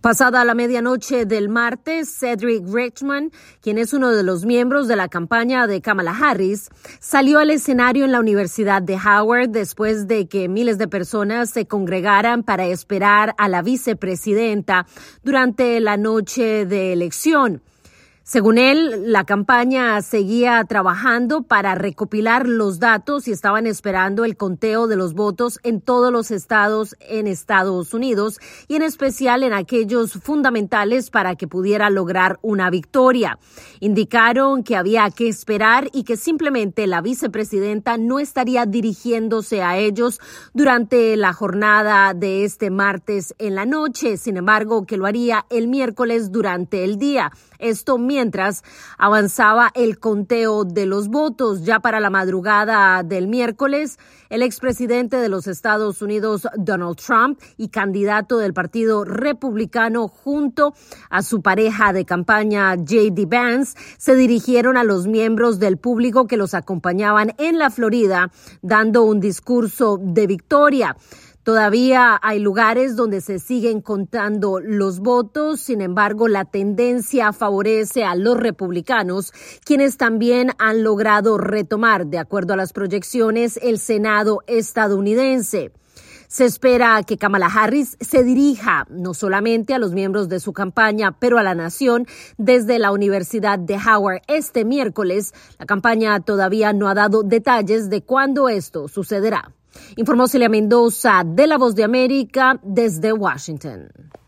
Pasada la medianoche del martes, Cedric Richmond, quien es uno de los miembros de la campaña de Kamala Harris, salió al escenario en la Universidad de Howard después de que miles de personas se congregaran para esperar a la vicepresidenta durante la noche de elección. Según él, la campaña seguía trabajando para recopilar los datos y estaban esperando el conteo de los votos en todos los estados en Estados Unidos y en especial en aquellos fundamentales para que pudiera lograr una victoria. Indicaron que había que esperar y que simplemente la vicepresidenta no estaría dirigiéndose a ellos durante la jornada de este martes en la noche, sin embargo, que lo haría el miércoles durante el día. Esto mientras avanzaba el conteo de los votos. Ya para la madrugada del miércoles, el expresidente de los Estados Unidos, Donald Trump, y candidato del Partido Republicano junto a su pareja de campaña, J.D. Vance, se dirigieron a los miembros del público que los acompañaban en la Florida, dando un discurso de victoria. Todavía hay lugares donde se siguen contando los votos, sin embargo, la tendencia favorece a los republicanos, quienes también han logrado retomar, de acuerdo a las proyecciones, el Senado estadounidense. Se espera que Kamala Harris se dirija no solamente a los miembros de su campaña, pero a la nación desde la Universidad de Howard este miércoles. La campaña todavía no ha dado detalles de cuándo esto sucederá. Informó Celia Mendoza de La Voz de América desde Washington.